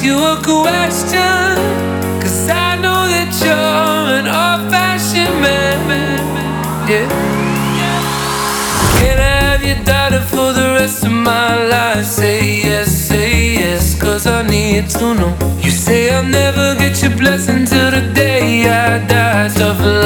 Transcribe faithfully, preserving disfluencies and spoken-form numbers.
you a question, 'cause I know that you're an old-fashioned man. Yeah. Can I have your daughter for the rest of my life? Say yes, say yes, 'cause I need to know. You say I'll never get your blessing till the day I die. Tough